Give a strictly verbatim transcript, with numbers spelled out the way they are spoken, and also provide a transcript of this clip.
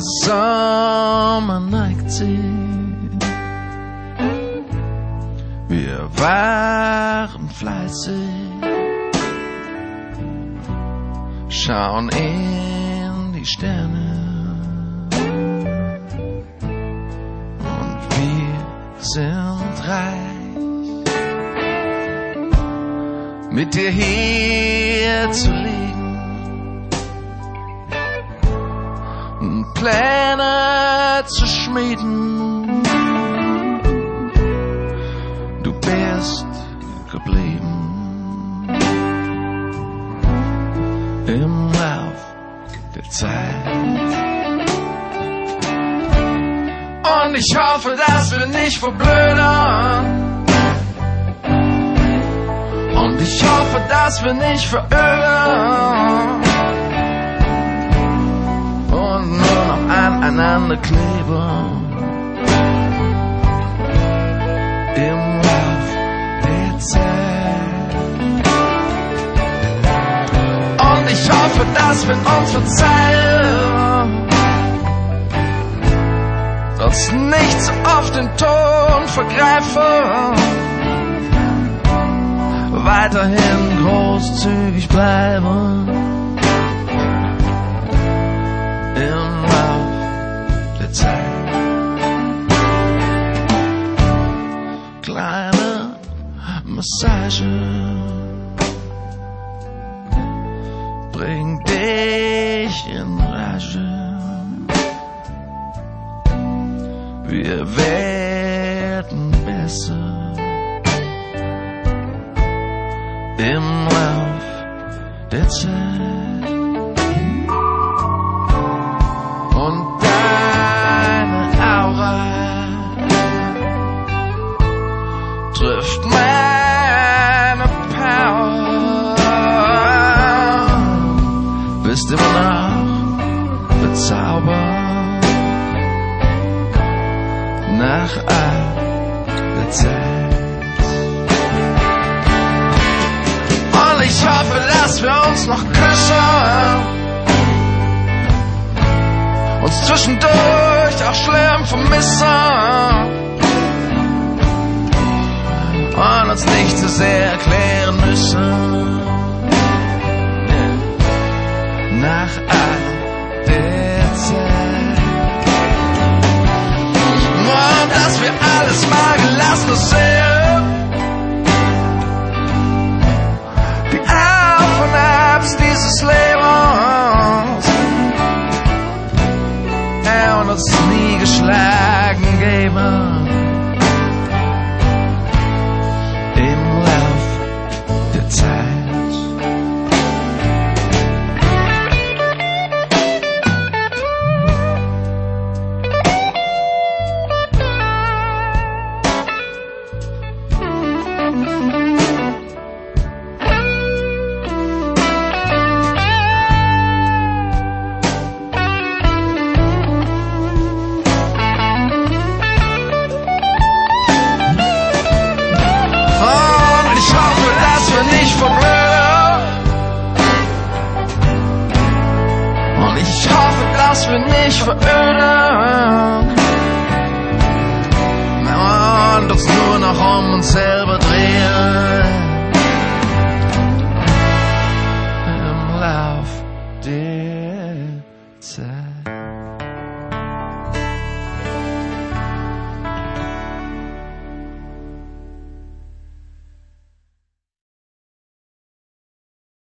Sommer neigt sich. Wir waren fleißig, schauen in die Sterne und wir sind reich, mit dir hier zu liegen und Pläne zu schmieden. Du bist geblieben im Lauf der Zeit. Und ich hoffe, dass wir nicht verblöden. Und ich hoffe, dass wir nicht veröden und nur noch aneinander kleben im Lauf der Zeit. Und ich hoffe, dass wir uns verzeihen, uns nicht so oft den Ton vergreifen, weiterhin großzügig bleiben im Lauf der Zeit. Kleine Massage bringt dich in Rage. Wir werden besser im Lauf der Zeit. Und deine Aura trifft meine Power. Bist immer noch bezaubert nach all der Zeit. Und ich hoffe, dass wir uns noch küssen, uns zwischendurch auch schlimm vermissen und uns nicht zu sehr erklären müssen nach all der Zeit. Und dass wir alles mal gelassen sehen, die Auf und Abs dieses Lebens, ja, und uns nie geschlagen geben im Lauf der Zeit. Dass wir nicht veröden und uns nur noch um uns selber drehen.